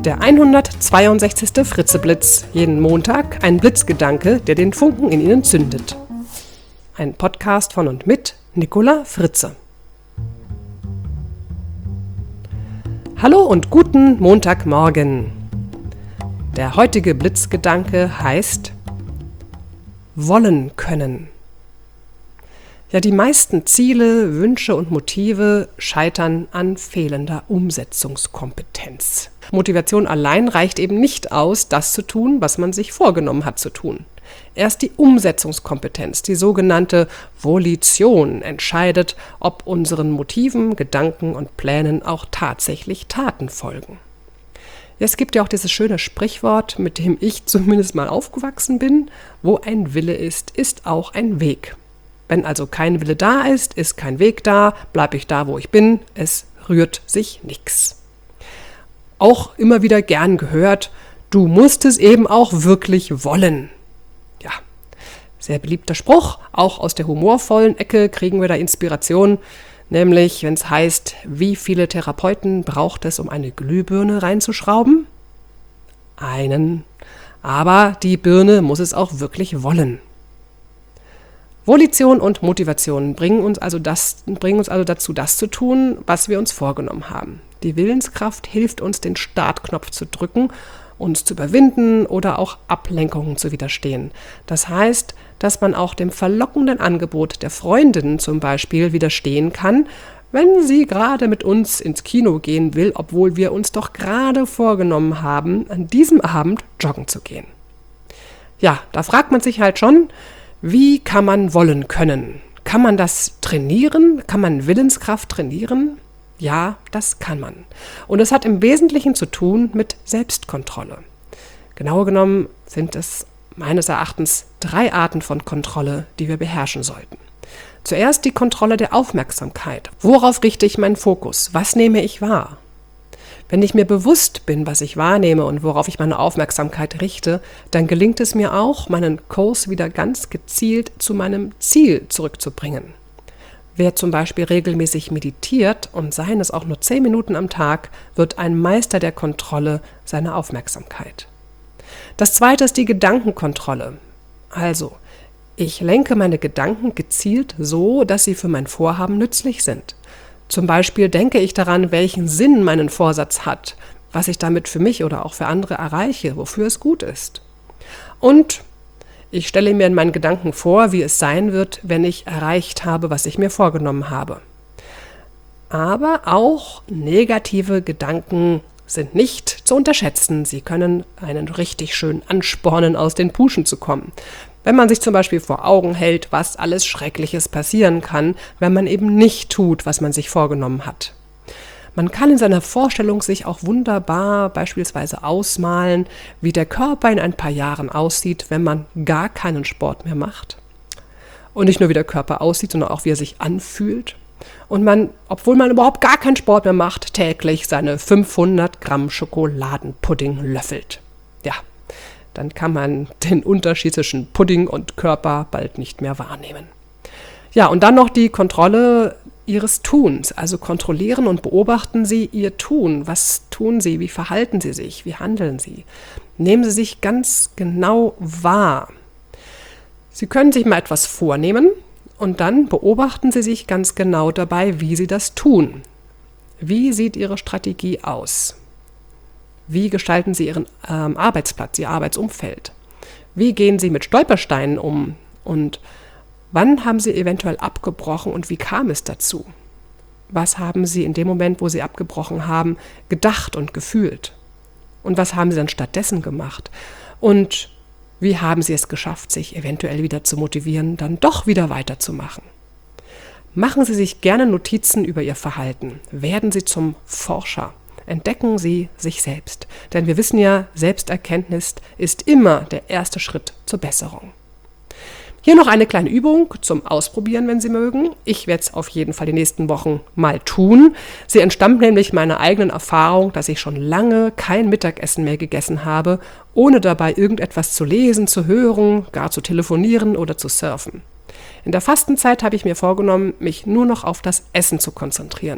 Der 162. Fritzeblitz. Jeden Montag ein Blitzgedanke, der den Funken in Ihnen zündet. Ein Podcast von und mit Nicola Fritze. Hallo und guten Montagmorgen. Der heutige Blitzgedanke heißt wollen können. Ja, die meisten Ziele, Wünsche und Motive scheitern an fehlender Umsetzungskompetenz. Motivation allein reicht eben nicht aus, das zu tun, was man sich vorgenommen hat zu tun. Erst die Umsetzungskompetenz, die sogenannte Volition, entscheidet, ob unseren Motiven, Gedanken und Plänen auch tatsächlich Taten folgen. Es gibt ja auch dieses schöne Sprichwort, mit dem ich zumindest mal aufgewachsen bin: Wo ein Wille ist, ist auch ein Weg. Wenn also kein Wille da ist kein Weg da, bleibe ich da, wo ich bin, es rührt sich nichts. Auch immer wieder gern gehört: Du musst es eben auch wirklich wollen. Ja, sehr beliebter Spruch, auch aus der humorvollen Ecke kriegen wir da Inspiration, nämlich wenn es heißt, wie viele Therapeuten braucht es, um eine Glühbirne reinzuschrauben? Einen, aber die Birne muss es auch wirklich wollen. Volition und Motivation bringen uns also dazu, das zu tun, was wir uns vorgenommen haben. Die Willenskraft hilft uns, den Startknopf zu drücken, uns zu überwinden oder auch Ablenkungen zu widerstehen. Das heißt, dass man auch dem verlockenden Angebot der Freundinnen zum Beispiel widerstehen kann, wenn sie gerade mit uns ins Kino gehen will, obwohl wir uns doch gerade vorgenommen haben, an diesem Abend joggen zu gehen. Ja, da fragt man sich halt schon, wie kann man wollen können? Kann man das trainieren? Kann man Willenskraft trainieren? Ja, das kann man. Und es hat im Wesentlichen zu tun mit Selbstkontrolle. Genauer genommen sind es meines Erachtens 3 Arten von Kontrolle, die wir beherrschen sollten. Zuerst die Kontrolle der Aufmerksamkeit. Worauf richte ich meinen Fokus? Was nehme ich wahr? Wenn ich mir bewusst bin, was ich wahrnehme und worauf ich meine Aufmerksamkeit richte, dann gelingt es mir auch, meinen Kurs wieder ganz gezielt zu meinem Ziel zurückzubringen. Wer zum Beispiel regelmäßig meditiert und seien es auch nur 10 Minuten am Tag, wird ein Meister der Kontrolle seiner Aufmerksamkeit. Das zweite ist die Gedankenkontrolle. Also, ich lenke meine Gedanken gezielt so, dass sie für mein Vorhaben nützlich sind. Zum Beispiel denke ich daran, welchen Sinn mein Vorsatz hat, was ich damit für mich oder auch für andere erreiche, wofür es gut ist. Und ich stelle mir in meinen Gedanken vor, wie es sein wird, wenn ich erreicht habe, was ich mir vorgenommen habe. Aber auch negative Gedanken sind nicht zu unterschätzen. Sie können einen richtig schön anspornen, aus den Puschen zu kommen. Wenn man sich zum Beispiel vor Augen hält, was alles Schreckliches passieren kann, wenn man eben nicht tut, was man sich vorgenommen hat. Man kann in seiner Vorstellung sich auch wunderbar beispielsweise ausmalen, wie der Körper in ein paar Jahren aussieht, wenn man gar keinen Sport mehr macht. Und nicht nur wie der Körper aussieht, sondern auch wie er sich anfühlt. Und man, obwohl man überhaupt gar keinen Sport mehr macht, täglich seine 500 Gramm Schokoladenpudding löffelt. Ja, dann kann man den Unterschied zwischen Pudding und Körper bald nicht mehr wahrnehmen. Ja, und dann noch die Kontrolle Ihres Tuns. Also kontrollieren und beobachten Sie Ihr Tun. Was tun Sie? Wie verhalten Sie sich? Wie handeln Sie? Nehmen Sie sich ganz genau wahr. Sie können sich mal etwas vornehmen und dann beobachten Sie sich ganz genau dabei, wie Sie das tun. Wie sieht Ihre Strategie aus? Wie gestalten Sie Ihren Arbeitsplatz, Ihr Arbeitsumfeld? Wie gehen Sie mit Stolpersteinen um? Und wann haben Sie eventuell abgebrochen und wie kam es dazu? Was haben Sie in dem Moment, wo Sie abgebrochen haben, gedacht und gefühlt? Und was haben Sie dann stattdessen gemacht? Und wie haben Sie es geschafft, sich eventuell wieder zu motivieren, dann doch wieder weiterzumachen? Machen Sie sich gerne Notizen über Ihr Verhalten. Werden Sie zum Forscher. Entdecken Sie sich selbst. Denn wir wissen ja, Selbsterkenntnis ist immer der erste Schritt zur Besserung. Hier noch eine kleine Übung zum Ausprobieren, wenn Sie mögen. Ich werde es auf jeden Fall die nächsten Wochen mal tun. Sie entstammt nämlich meiner eigenen Erfahrung, dass ich schon lange kein Mittagessen mehr gegessen habe, ohne dabei irgendetwas zu lesen, zu hören, gar zu telefonieren oder zu surfen. In der Fastenzeit habe ich mir vorgenommen, mich nur noch auf das Essen zu konzentrieren.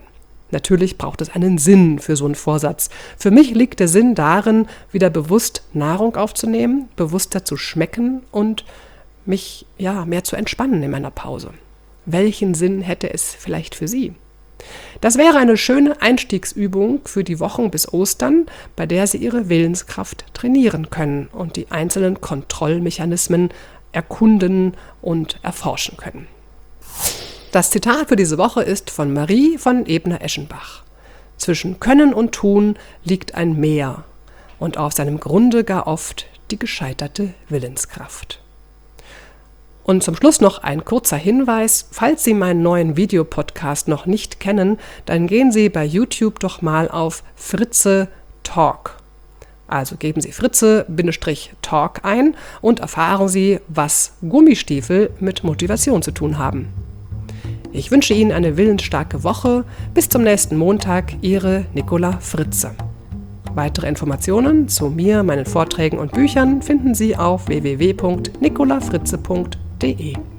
Natürlich braucht es einen Sinn für so einen Vorsatz. Für mich liegt der Sinn darin, wieder bewusst Nahrung aufzunehmen, bewusster zu schmecken und mich mehr zu entspannen in meiner Pause. Welchen Sinn hätte es vielleicht für Sie? Das wäre eine schöne Einstiegsübung für die Wochen bis Ostern, bei der Sie Ihre Willenskraft trainieren können und die einzelnen Kontrollmechanismen erkunden und erforschen können. Das Zitat für diese Woche ist von Marie von Ebner-Eschenbach. Zwischen Können und Tun liegt ein Meer und auf seinem Grunde gar oft die gescheiterte Willenskraft. Und zum Schluss noch ein kurzer Hinweis, falls Sie meinen neuen Videopodcast noch nicht kennen, dann gehen Sie bei YouTube doch mal auf Fritze Talk. Also geben Sie Fritze-Talk ein und erfahren Sie, was Gummistiefel mit Motivation zu tun haben. Ich wünsche Ihnen eine willensstarke Woche. Bis zum nächsten Montag, Ihre Nicola Fritze. Weitere Informationen zu mir, meinen Vorträgen und Büchern finden Sie auf www.nicolafritze.de.